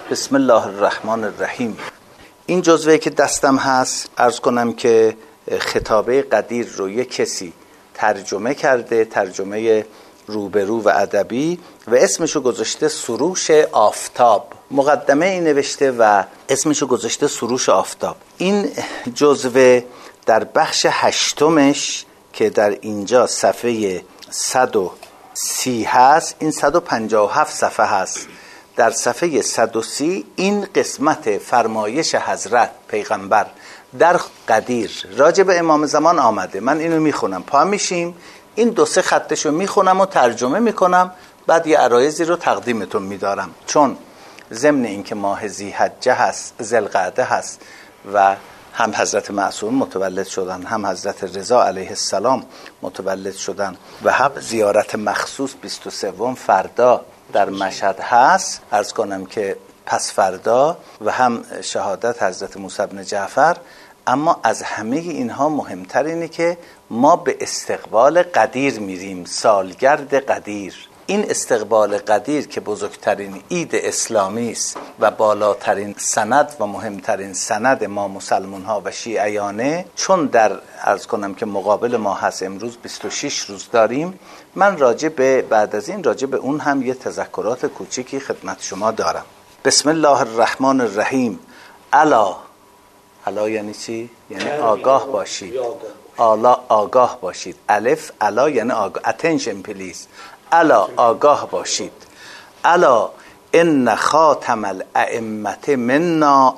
بسم الله الرحمن الرحیم. این جزوه که دستم هست عرض کنم که خطابه قدیر رو یک کسی ترجمه کرده، ترجمه روبرو و ادبی، و اسمشو گذاشته سروش آفتاب. مقدمه این نوشته و اسمشو گذاشته سروش آفتاب. این جزوه در بخش 8 که در اینجا صفحه 130 هست، این 157 صفحه هست. در صفحه 130 این قسمت فرمایش حضرت پیغمبر در قدیر راجع به امام زمان آمده. من اینو میخونم، پا میشیم این 2-3 خطشو میخونم و ترجمه میکنم، بعد یه عرایضی رو تقدیمتون میدارم. چون ضمن این که ماه ذی‌حجه هست، ذوالقعده هست و هم حضرت معصوم متولد شدن، هم حضرت رضا علیه السلام متولد شدن و هم زیارت مخصوص 23 فردا در مشهد هست، عرض کنم که پس فردا، و هم شهادت حضرت موسی بن جعفر. اما از همه اینها مهمتر اینه که ما به استقبال قدیر میریم، سالگرد قدیر. این استقبال قدیر که بزرگترین عید اسلامی است و بالاترین سند و مهمترین سند ما مسلمان ها و شیعیانه، چون در عرض کنم که مقابل ما هست امروز 26 روز داریم، من بعد از این راجع به اون هم یه تذکرات کوچیکی خدمت شما دارم. بسم الله الرحمن الرحیم. الا یعنی چی؟ یعنی آگاه باشید. آگاه باشید. الف الا یعنی آگاه. attention please. الا آگاه باشید. الا ان خاتم الائمه منا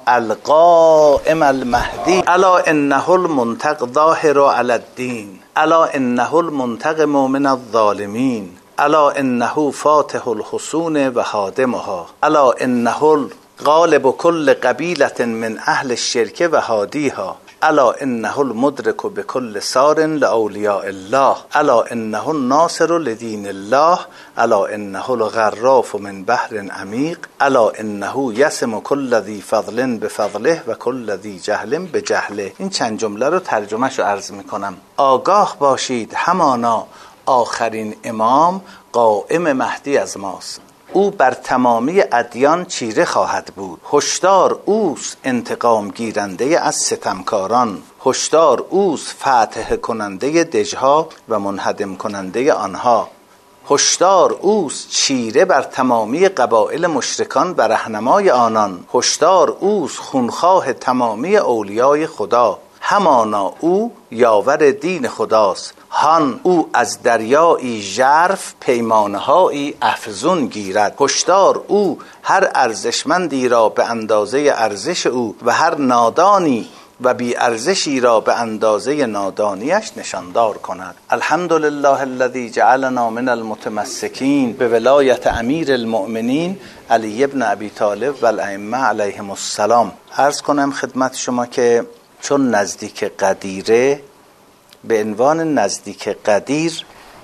القائم المهدی الا انه المنتقم ظاهر علی الدین الا انه المنتقم من الظالمین الا انه فاتح الحصون و هادمها الا انه غالب كل قبیلة من اهل الشرك و هادیها الا انه المدرک بكل سار لاولیاء الله الا انه الناصر لدین الله الا انه الغراف من بحر عمیق الا انه یسم كل ذی فضل بفضله و كل ذی جهل بجهله. این چند جمله رو ترجمهشو عرض میکنم. آگاه باشید، همانا آخرین امام قائم مهدی از ماست. او بر تمامی ادیان چیره خواهد بود. هشدار اوست انتقام گیرنده از ستمکاران. هشدار اوست فتح کننده دژها و منهدم کننده آنها. هشدار اوست چیره بر تمامی قبایل مشرکان و رهنمای آنان. هشدار اوست خونخواه تمامی اولیای خدا. همانا او یاور دین خداست. هان او از دریایی ژرف پیمانهایی افزون گیرد. هشدار او هر ارزشمندی را به اندازه ارزش او و هر نادانی و بی ارزشی را به اندازه نادانیش نشاندار کند. الحمدلله الذی جعلنا من المتمسکین به ولایت امیر المؤمنین علی ابن ابی طالب و الائمه علیهم السلام. عرض کنم خدمت شما که چون نزدیک قدیره، به عنوان نزدیک قدیر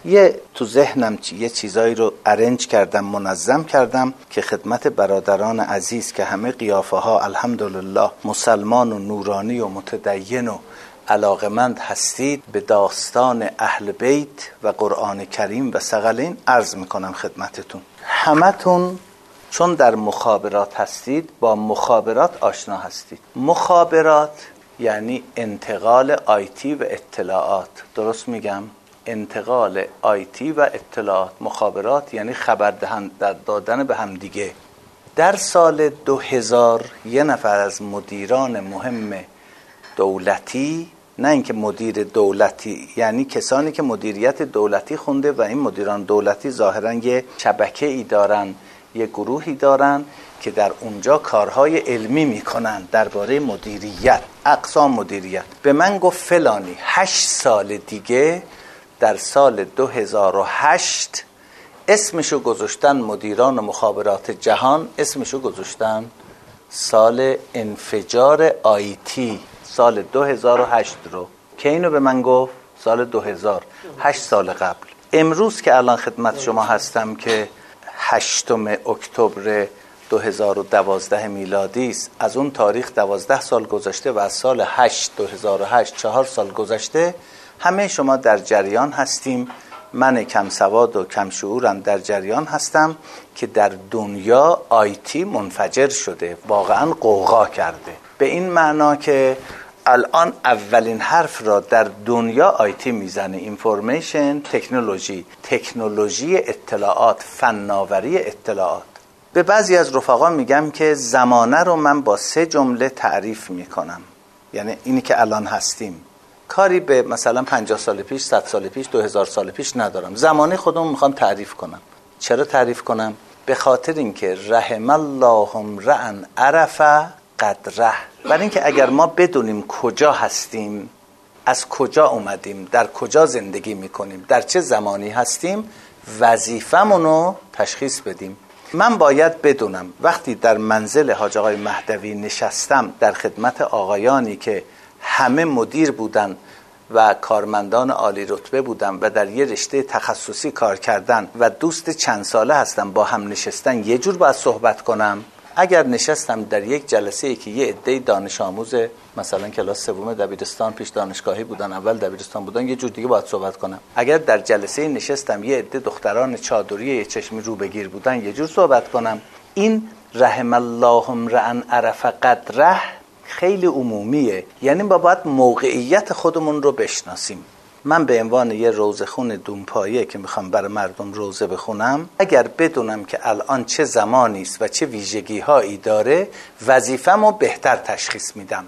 تو ذهنم یه چیزایی رو ارنج کردم، منظم کردم که خدمت برادران عزیز که همه قیافه ها الحمدلله مسلمان و نورانی و متدین و علاقمند هستید به داستان اهل بیت و قرآن کریم و ثقلین عرض میکنم خدمتتون. همتون چون در مخابرات هستید با مخابرات آشنا هستید. مخابرات یعنی انتقال آیتی و اطلاعات. درست میگم؟ انتقال آیتی و اطلاعات. مخابرات یعنی خبر دادن به هم دیگه. در سال 2000 یه نفر از مدیران مهم دولتی، نه اینکه مدیر دولتی، یعنی کسانی که مدیریت دولتی خونده و این مدیران دولتی ظاهراً یه شبکه‌ای دارن، یه گروهی دارن که در اونجا کارهای علمی میکنن درباره مدیریت، اقسام مدیریت. به من گفت فلانی 8 سال دیگه در سال 2008 اسمشو گذاشتن مدیران مخابرات جهان، اسمشو گذاشتن سال انفجار آیتی، سال 2008 رو. که اینو به من گفت سال 2000، 8 سال قبل. امروز که الان خدمت شما هستم که 8 اکتبر 2012 میلادی است، از اون تاریخ 12 سال گذشته و از سال 2008 4 سال گذشته. همه شما در جریان هستیم من کم سواد و کم شعورم در جریان هستم که در دنیا آیتی منفجر شده، واقعا قوقا کرده. به این معنا که الان اولین حرف را در دنیا آیتی میزنه، اینفورمیشن تکنولوژی، تکنولوژی اطلاعات، فناوری اطلاعات. به بعضی از رفقا میگم که زمانه رو من با 3 جمله تعریف میکنم، یعنی اینی که الان هستیم. کاری به مثلا 50 سال پیش، 100 سال پیش، 2000 سال پیش ندارم. زمانه خودم میخوام تعریف کنم. چرا تعریف کنم؟ به خاطر اینکه رحم الله امرأ عرف قدره. برای اینکه اگر ما بدونیم کجا هستیم، از کجا اومدیم، در کجا زندگی میکنیم، در چه زمانی هستیم، وظیفمونو تشخیص بدیم. من باید بدونم وقتی در منزل حاج آقای مهدوی نشستم در خدمت آقایانی که همه مدیر بودن و کارمندان عالی رتبه بودن و در یه رشته تخصصی کار کردن و دوست چند ساله هستم، با هم نشستن، یه جور باید صحبت کنم. اگر نشستم در یک جلسه که یه عده دانش آموز مثلا کلاس سوم دبیرستان، پیش دانشگاهی بودن، اول دبیرستان بودن، یه جور دیگه باید صحبت کنم. اگر در جلسه نشستم یه عده دختران چادری یه چشمی رو بگیر بودن، یه جور صحبت کنم. این رحم الله امرأ عرف قدره خیلی عمومیه، یعنی ما باید موقعیت خودمون رو بشناسیم. من به عنوان یه روزخون دونپایه که میخوام برای مردم روزه بخونم، اگر بدونم که الان چه زمانی است و چه ویژگی هایی داره، وظیفه‌مو بهتر تشخیص میدم.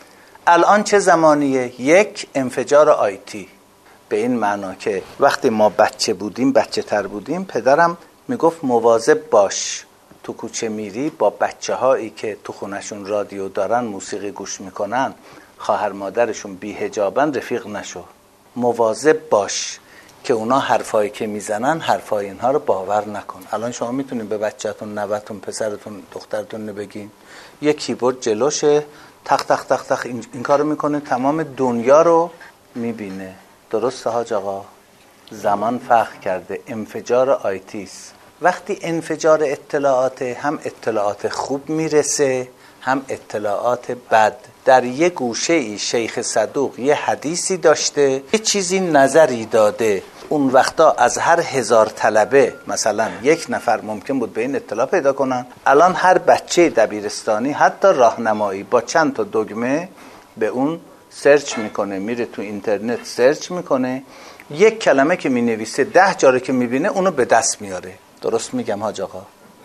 الان چه زمانیه؟ یک، انفجار آیتی. به این معنا که وقتی ما بچه بودیم، بچه تر بودیم، پدرم میگفت مواظب باش، تو کوچه میری با بچه هایی که تو خونشون رادیو دارن، موسیقی گوش میکنن، خواهر مادرشون بی‌حجابن، رفیق نشو. مواظب باش که اونا حرفایی که میزنن، حرفای اینها رو باور نکن. الان شما میتونین به بچه‌تون، نوه‌تون، پسرتون، دخترتون بگین یه کیبورد جلوشه، تخ تخ تخ تخ این کارو میکنه، تمام دنیا رو میبینه. درسته حاج آقا؟ زمان فرق کرده، انفجار آیتیس. وقتی انفجار اطلاعات، هم اطلاعات خوب میرسه هم اطلاعات بد. در یه گوشه ای شیخ صدوق یه حدیثی داشته، یه چیزی نظری داده، اون وقتا از هر 1000 طلبه مثلا 1 نفر ممکن بود به این اطلاع پیدا کنن. الان هر بچه دبیرستانی حتی راهنمایی با چند تا دکمه به اون سرچ میکنه، میره تو اینترنت سرچ میکنه، یک کلمه که مینویسه 10 جاره که میبینه اونو به دست میاره. درست میگم حاج آقا؟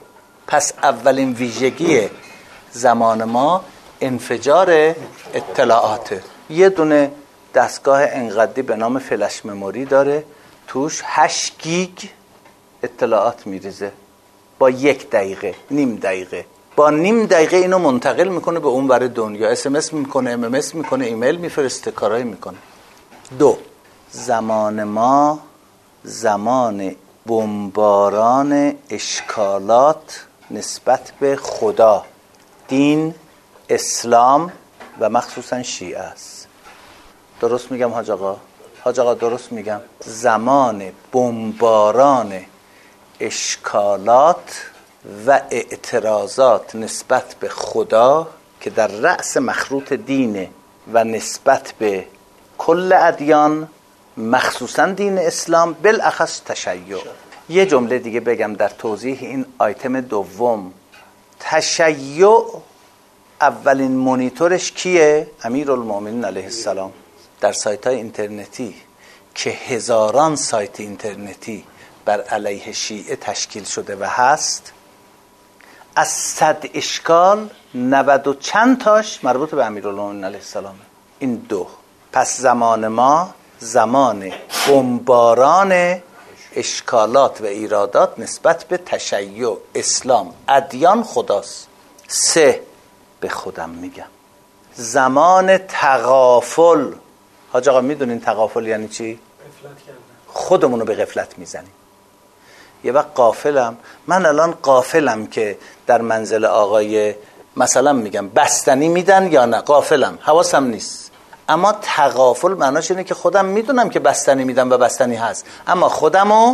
پس اولین ویژگی زمان ما انفجار اطلاعاته. یه دونه دستگاه انقدی به نام فلش مموری داره، توش 8 گیگ اطلاعات میریزه با 1 دقیقه، نیم دقیقه. با نیم دقیقه اینو منتقل میکنه به اون ور دنیا، SMS میکنه، MMS میکنه، ایمیل میفرسته، کارایی میکنه. 2، زمان ما زمان بمباران اشکالات نسبت به خدا، دین، اسلام و مخصوصا شیعه است. درست میگم حاج آقا؟ حاج آقا درست میگم؟ زمان بمباران اشکالات و اعتراضات نسبت به خدا که در رأس مخروط دینه و نسبت به کل ادیان، مخصوصا دین اسلام، بالاخص تشیع. یه جمله دیگه بگم در توضیح این آیتم دوم. تشیع اولین مونیتورش کیه؟ امیرالمومنین علیه السلام. در سایت‌های اینترنتی که هزاران سایت اینترنتی بر علیه شیعه تشکیل شده و هست، از 100 اشکال 90 و چند تاش مربوط به امیرالمومنین علیه السلام. این 2. پس زمان ما زمان بمباران اشکالات و ایرادات نسبت به تشیع، اسلام، ادیان، خداست. 3، به خودم میگم، زمان تغافل. حاج آقا میدونین تغافل یعنی چی؟ خودمونو به غفلت میزنیم. یه وقت غافلم، من الان غافلم که در منزل آقای مثلا میگم بستنی میدن یا نه، غافلم، حواسم نیست. اما تغافل معناش اینه که خودم میدونم که بستنی میدم و بستنی هست، اما خودمو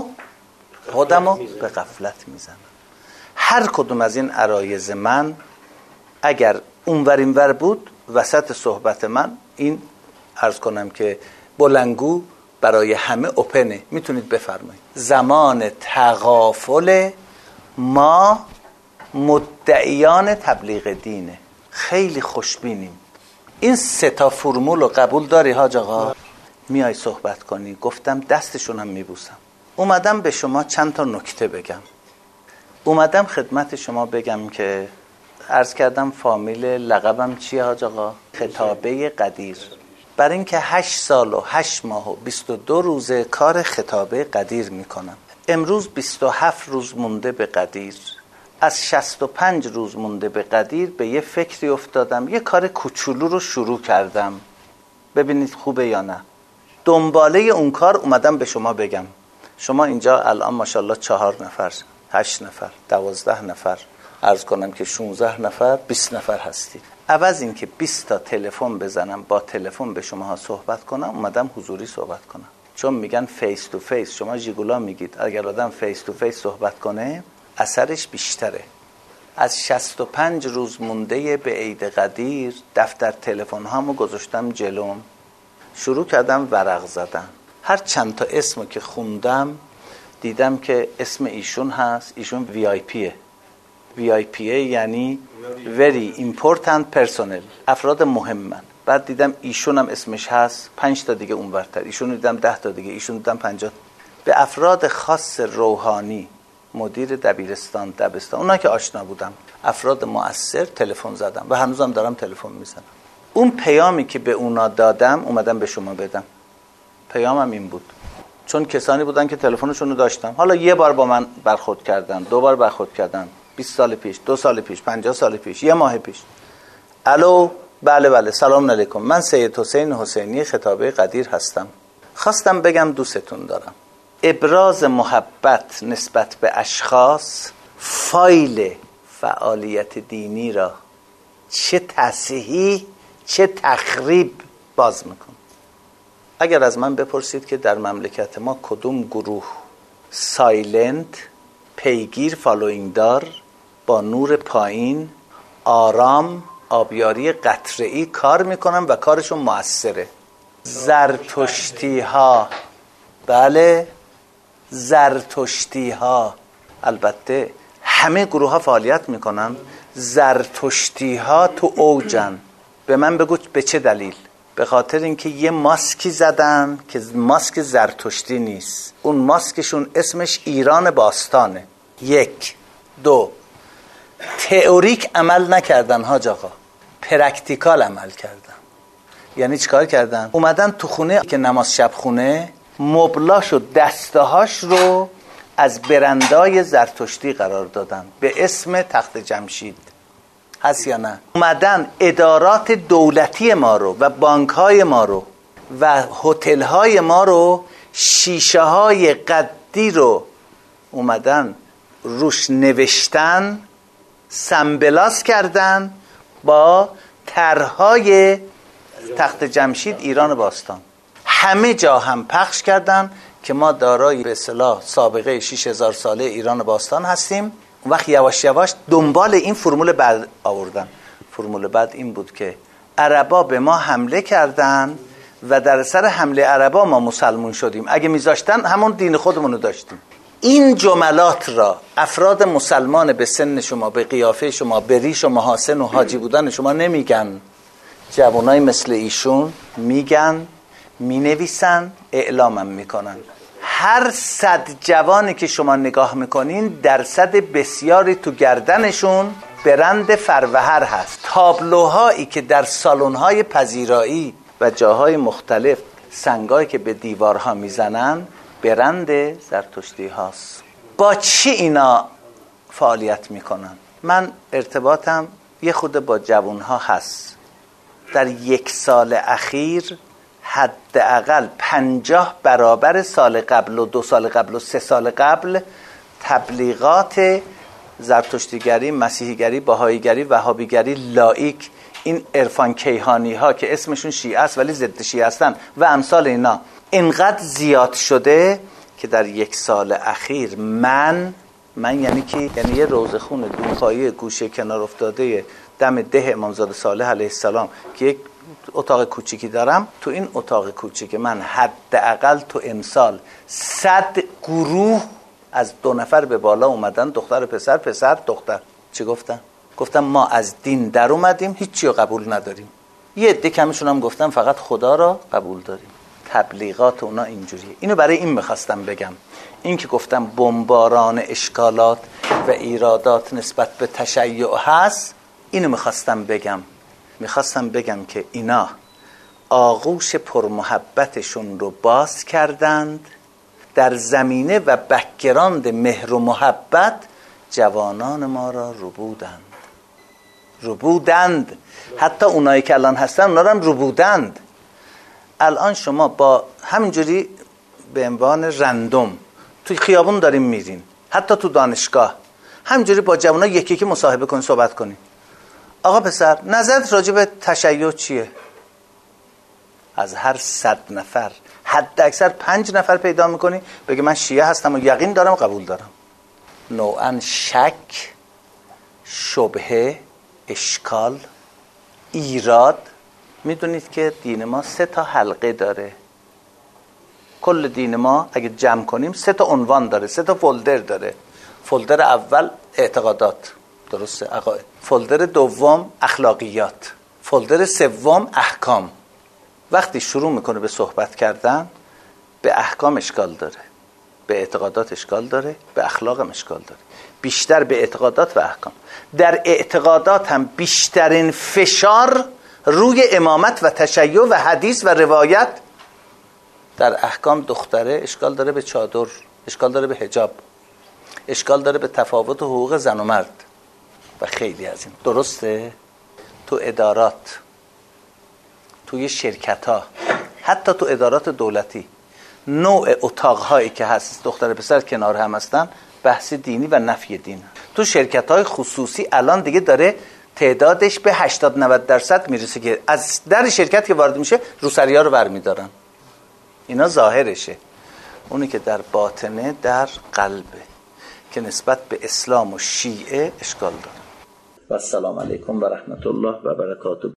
به غفلت میزنم. هر کدوم از این عرایض من اگر اونور اینور بود، وسط صحبت من این عرض کنم که بلنگو برای همه اوپنه، میتونید بفرمایید. زمان تغافل ما مدعیان تبلیغ دینه. خیلی خوشبینیم. این 3 فرمول رو قبول داری حاج آقا؟ میای صحبت کنی. گفتم دستشون هم میبوسم. اومدم به شما چند تا نکته بگم. اومدم خدمت شما بگم که عرض کردم فامیل لقبم چیه حاج آقا؟ خطابه قدیر. برای اینکه 8 سال و 8 ماه و 22 روزه کار خطابه قدیر میکنم. امروز 27 روز مونده به قدیر. از 65 روز مونده به قدیر به یه فکری افتادم، یه کار کوچولو رو شروع کردم. ببینید خوبه یا نه. دنباله اون کار اومدم به شما بگم. شما اینجا الان ماشاءالله 4 نفر، 8 نفر، 12 نفر، عرض کنم که 16 نفر، 20 نفر هستید. عوض این که 20 تا تلفن بزنم با تلفن به شما صحبت کنم، اومدم حضوری صحبت کنم. چون میگن فیس تو فیس، شما ژیگولا میگید اگر آدم فیس تو فیس صحبت کنه اثرش بیشتره. از 65 روز مونده به عید قدیر دفتر تلفن هامو گذاشتم جلوم، شروع کردم ورق زدن. هر چند تا اسمو که خوندم دیدم که اسم ایشون هست. ایشون VIP یعنی very important personnel، افراد مهمن. بعد دیدم ایشون هم اسمش هست، 5 تا دیگه اونورتر. ایشون دیدم 10 تا دیگه، ایشون دیدم 50. به افراد خاص روحانی، مدیر دبیرستان، دبستان، اونا که آشنا بودم، افراد مؤثر تلفن زدم و هنوزم دارم تلفن میزنم. اون پیامی که به اونا دادم اومدم به شما بدم. پیامم این بود، چون کسانی بودن که تلفنشون رو داشتم، حالا یه بار با من برخورد کردن، 2 بار برخورد کردن، 20 سال پیش، 2 سال پیش، 50 سال پیش، 1 ماه پیش. الو، بله سلام علیکم، من سید حسین حسینی خطابه قدیر هستم. خواستم بگم دوستتون دارم. ابراز محبت نسبت به اشخاص فایل فعالیت دینی را چه تصحیح چه تخریب باز میکن. اگر از من بپرسید که در مملکت ما کدوم گروه سایلنت، پیگیر، فالوینگ دار، با نور پایین، آرام، آبیاری قطره‌ای کار میکنن و کارشون مؤثره؟ زرتشتی ها. بله، زرتشتی ها. البته همه گروه ها فعالیت میکنن، زرتشتی ها تو اوجن. به من بگو به چه دلیل؟ به خاطر اینکه یه ماسکی زدن که ماسک زرتشتی نیست. اون ماسکشون اسمش ایران باستانه. 1 2 تئوریک عمل نکردن حاج آقا، پرکتیکال عمل کردن. یعنی چیکار کردن؟ اومدن تو خونه که نماز شب خونه، مبلاش و دستهاش رو از برندای زرتشتی قرار دادن به اسم تخت جمشید. هست یا نه؟ اومدن ادارات دولتی ما رو و بانک‌های ما رو و هتل‌های ما رو، شیشه‌های قدی رو اومدن روش نوشتن، سمبلاس کردن با طرح‌های تخت جمشید ایران باستان. همه جا هم پخش کردن که ما دارای به اصطلاح سابقه 6000 ساله ایران باستان هستیم. اون وقت یواش یواش دنبال این فرمول بعد آوردن. فرمول بعد این بود که عربا به ما حمله کردن و در سر حمله عربا ما مسلمون شدیم. اگه میذاشتن همون دین خودمونو داشتیم. این جملات را افراد مسلمان به سن شما، به قیافه شما، به ریش و محاسن و حاجی بودن شما نمیگن. جوانای مثل ایشون میگن، مینویسن، اعلامم میکنن. هر 100 جوانی که شما نگاه میکنین درصد بسیاری تو گردنشون برند فروهر هست. تابلوهایی که در سالن‌های پذیرایی و جاهای مختلف سنگایی که به دیوارها میزنن برند زرتشتی هاست. با چی اینا فعالیت میکنن؟ من ارتباطم یه خود با جوانها هست. در 1 سال اخیر حداقل 50 برابر سال قبل و 2 سال قبل و 3 سال قبل تبلیغات زرتشتیگری، مسیحیگری، بهاییگری، وهابیگری، لایک، این عرفان کیهانی ها که اسمشون شیعه است ولی ضد شیعه هستن و امثال اینا اینقدر زیاد شده که در 1 سال اخیر من یعنی یه روزه خون دونخواهی گوشه کنار افتاده دم ده امامزاده صالح علیه السلام که یک اتاق کوچیکی دارم. تو این اتاق کوچیک من حداقل تو امسال 100 گروه از 2 نفر به بالا اومدن، دختر و پسر، پسر دختر. چی گفتن؟ گفتم ما از دین در اومدیم، هیچی رو قبول نداریم. یه عده کمشون هم گفتن فقط خدا را قبول داریم. تبلیغات اونا اینجوریه. اینو برای این میخواستم بگم. این که گفتم بمباران اشکالات و ایرادات نسبت به تشیع هست، اینو میخواستم بگم که اینا آغوش پرمحبتشون رو باز کردند، در زمینه و بک‌گراند مهر و محبت جوانان ما را ربودند. حتی اونایی که الان هستن اونا رو هم ربودند. الان شما با همینجوری به عنوان رندوم توی خیابون داریم میرین، حتی تو دانشگاه همینجوری با جوانا یکی مصاحبه کنی، صحبت کنی. آقا پسر نظرت راجع به تشیع چیه؟ از هر 100 نفر حد اکثر 5 نفر پیدا میکنی بگه من شیعه هستم و یقین دارم و قبول دارم. نوعا شک، شبهه، اشکال، ایراد. میدونید که دین ما 3 حلقه داره. کل دین ما اگه جمع کنیم 3 عنوان داره، 3 فولدر داره. فولدر اول اعتقادات، درسته، عقاید. فولدر دوم اخلاقیات. فولدر سوم احکام. وقتی شروع میکنه به صحبت کردن، به احکام اشکال داره، به اعتقادات اشکال داره، به اخلاق هم اشکال داره. بیشتر به اعتقادات و احکام. در اعتقادات هم بیشترین فشار روی امامت و تشیع و حدیث و روایت. در احکام دختره اشکال داره به چادر، اشکال داره به حجاب، اشکال داره به تفاوت حقوق زن و مرد و خیلی از این. درسته؟ تو ادارات، توی شرکت ها، حتی تو ادارات دولتی، نوع اتاقهایی که هست دختر پسر کنار هم هستن، بحث دینی و نفی دین. تو شرکت های خصوصی الان دیگه داره تعدادش به 80-90% میرسه که از در شرکت که وارد میشه روسریا رو برمیدارن. اینا ظاهرشه. اونی که در باطنه در قلبه که نسبت به اسلام و شیعه اشکال داره. و السلام علیکم و رحمت الله و برکاته.